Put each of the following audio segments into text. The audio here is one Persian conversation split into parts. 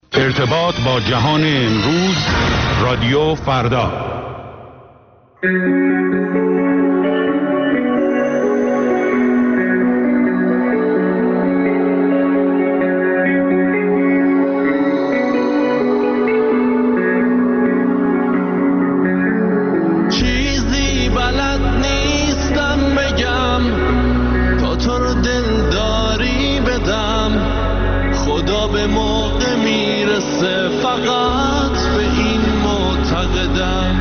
ارتباط با جهان امروز، رادیو فردا. چیزی بلد نیستم بگم تا تو رو دلداری بدم، خدا به موقع میرسه فقط به این معتقدم.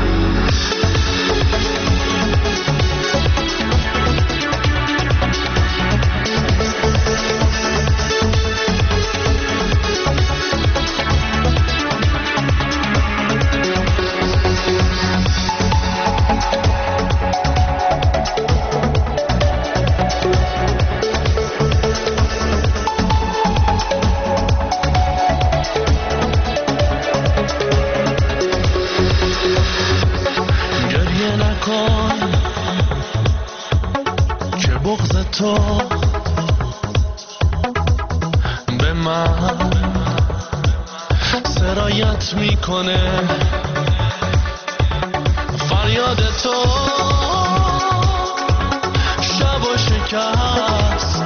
تو به من سرایت میکنه، فریاد تو شب و شکست،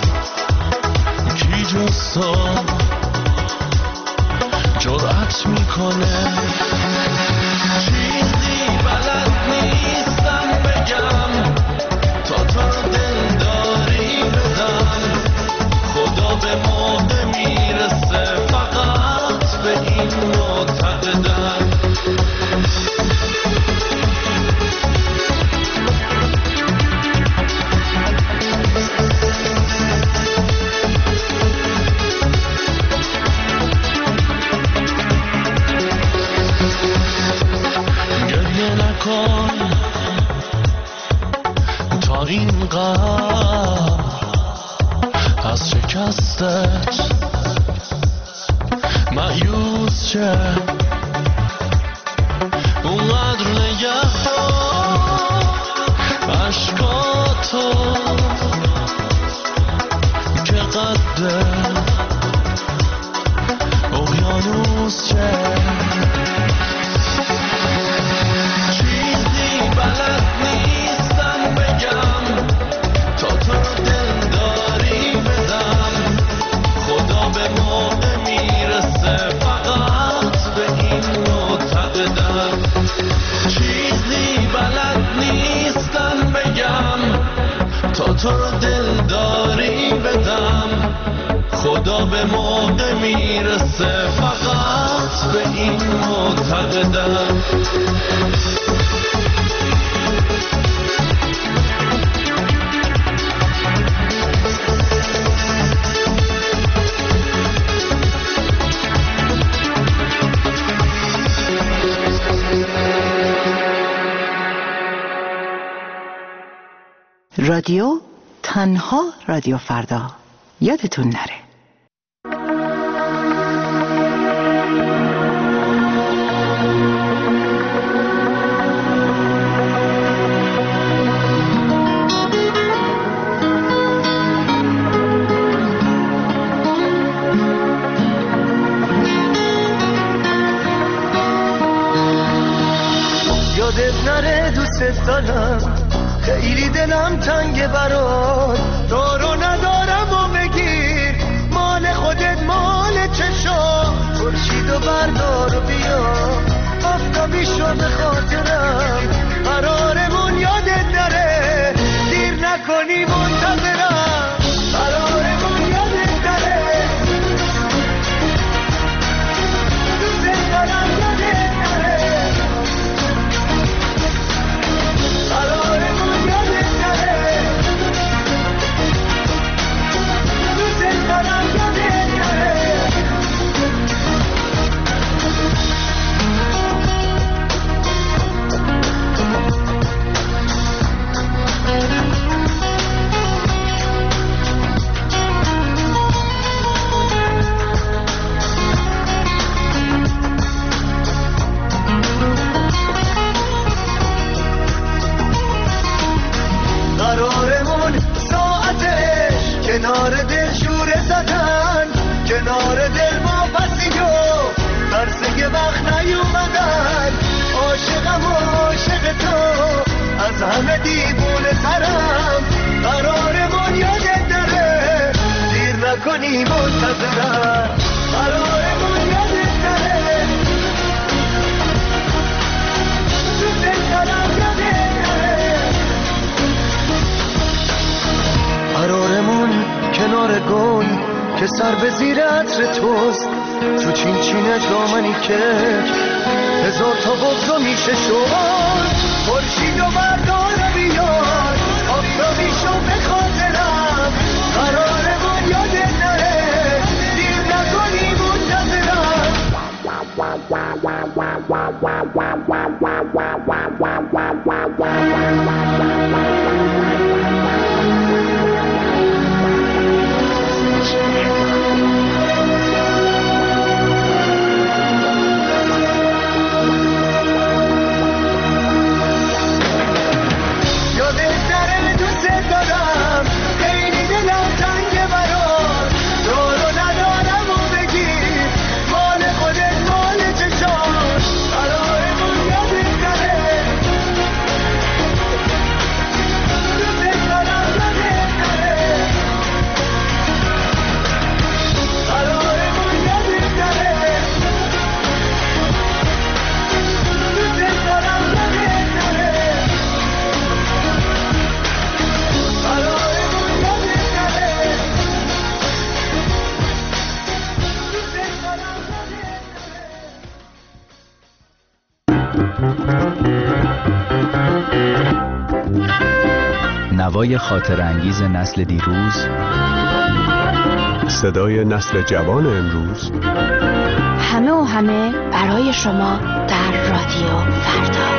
کی جز تو جرأت میکنه. چیزی بلد نیستم بگم تا تو رو دلداری بدم، خدا به موقع میرسه فقط به این معتقدم. گریه نکن تا اینقدر از شکستت مایوس شه، اونقدر نگه عشقاتو که قد اقیانوس شه. چیزی بلد نیستم بگم تا تو رو دلداری بدم، خدا به موقع میرسه فقط به این معتقدم. چیزی بلد نیستم بگم تا تو رو دلداری بدم، خدا به موقع میرسه فقط به این معتقدم. رادیو تنها رادیو فردا، یادتون نره. یادت نره دوست دارم، خیلی دلم تنگ برات، دارو ندارم و بگیر مال خودت مال چشا، خورشیدو بردار و بیا آفتابی شو به خاطرم، قرارمون یادت نره دیر نکنی منتظرم، قرارمون یادت نره دوست دارم یادت نره، قرارمون از همه دیوونه ترم قرارمون یادت داره دیر نکنی منتظرم قرارمون یادت داره دوست دارم یادت داره قرارمون کنار گل که سر به زیر عطر توست تو چین چین دامنی کک هزار تا بغضا میشه شد خورشید و بردار بیار آفتابی شو به خاطرم قرارمون یادت نره دیر نکنی منتظرم نوای خاطرانگیز نسل دیروز، صدای نسل جوان امروز، همه و همه برای شما در رادیو فردا.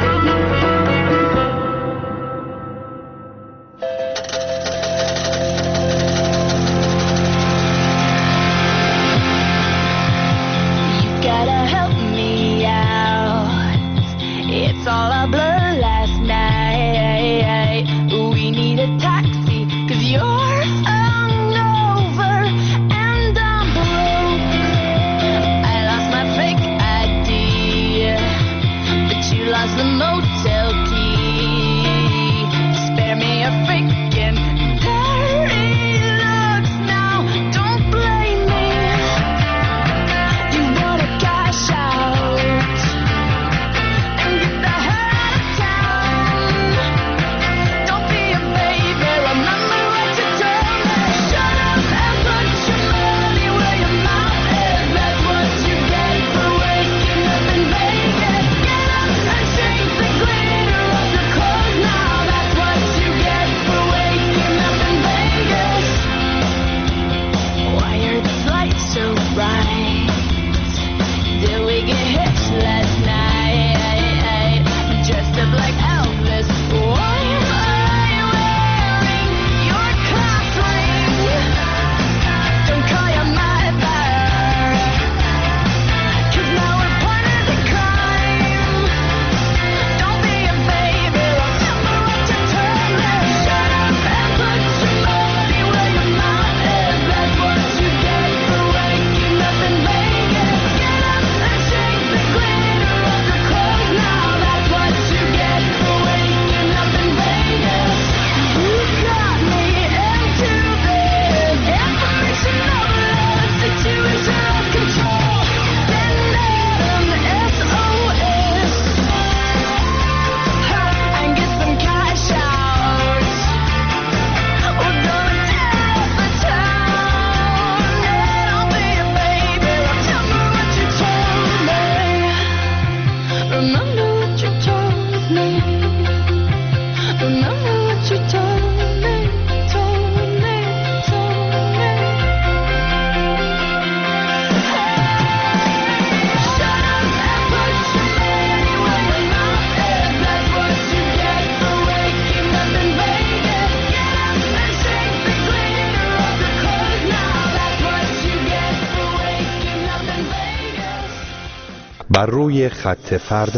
بر روی خط فردا.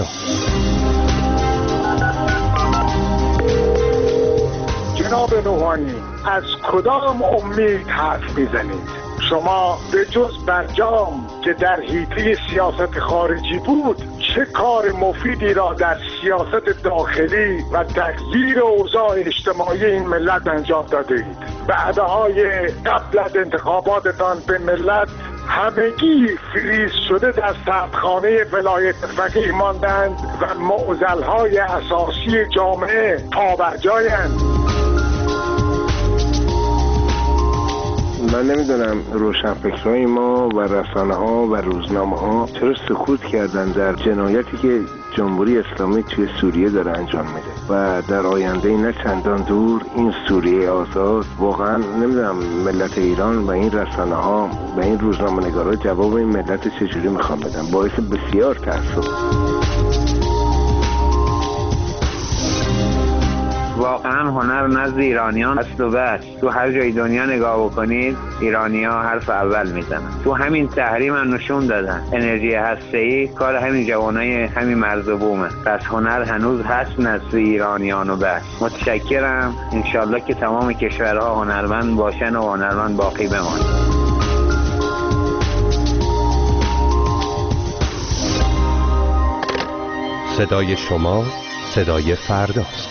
جناب روحانی، از کدام امید حرف میزنید؟ شما به جز برجام که در حیطه سیاست خارجی بود چه کار مفیدی را در سیاست داخلی و تغییر اوضاع اجتماعی این ملت انجام داده اید؟ بعدهای قبل از انتخاباتتان به ملت همگی فریز شده در سردخانه ولایت فقیه ماندند و معضل‌های اساسی جامعه پابرجایند. من نمیدونم روشنفکرای ما و رسانه ها و روزنامه ها چرا سکوت کردن در جنایتی که جمهوری اسلامی توی سوریه داره انجام میده و در آینده نه چندان دور این سوریه آزاد واقعا نمیدونم ملت ایران و این رسانه ها و این روزنامه نگارا جواب این ملت چجوری میخوان بدن. باعث بسیار تأسف. واقعا هنر نزد ایرانیان هست و بس. تو هر جای دنیا نگاه بکنید ایرانی‌ها حرف اول میزنن. تو همین تحریم هم نشون دادن انرژی هسته‌ای کار همین جوانای همین مرز بومه. پس هنر هنوز هست نزد ایرانیان و بس. متشکرم. انشالله که تمام کشورها هنرمند باشن و هنرمند باقی بمانن. صدای شما صدای فرداست.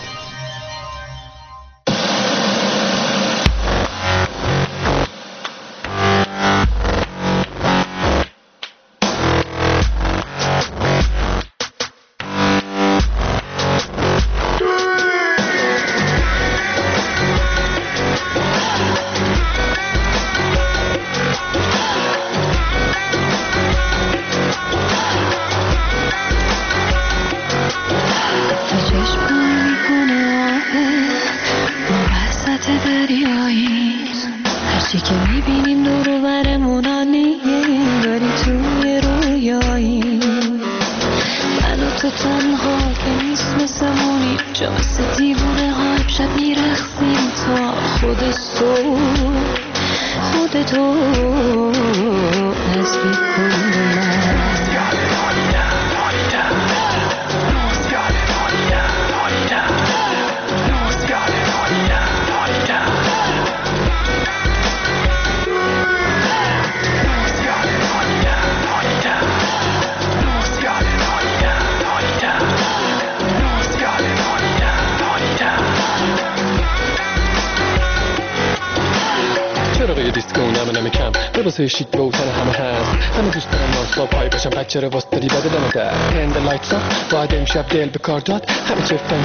شیت به اوتن همه هست همه دوست دارم نانستاپ پای باشم بچه رو واسه داری بده دمه در هند لایتس آف باید امشب دل به کار داد همه چفتن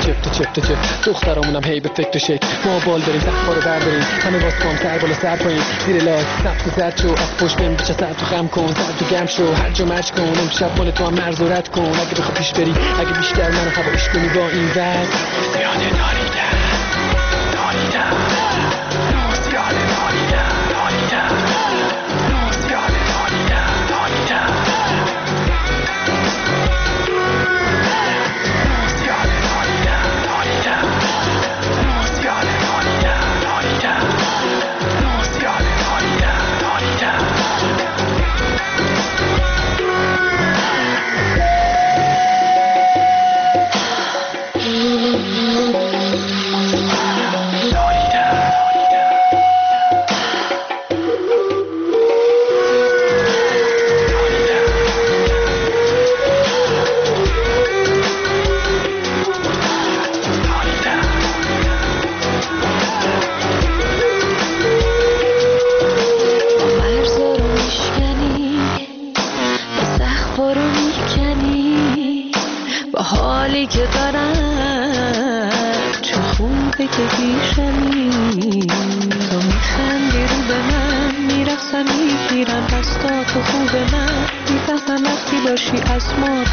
چفت دخترامونم هی به فکر شک ما بال بریم سخبا رو برداریم همه واسه کام سر بالا سر پایین زیر لاک سبت زرد شو از پشت بیم بیچه سر تو خم کن سر تو گم شو هر جا مرج کن امشب مال تو هم مرز و رد کن اگه بخوا پیش بری اگه بیشتر منو هوایش کنی با این وز زیاده داریدن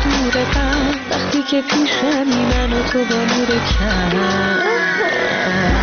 وقتی که پیشمی من و تو با نور کم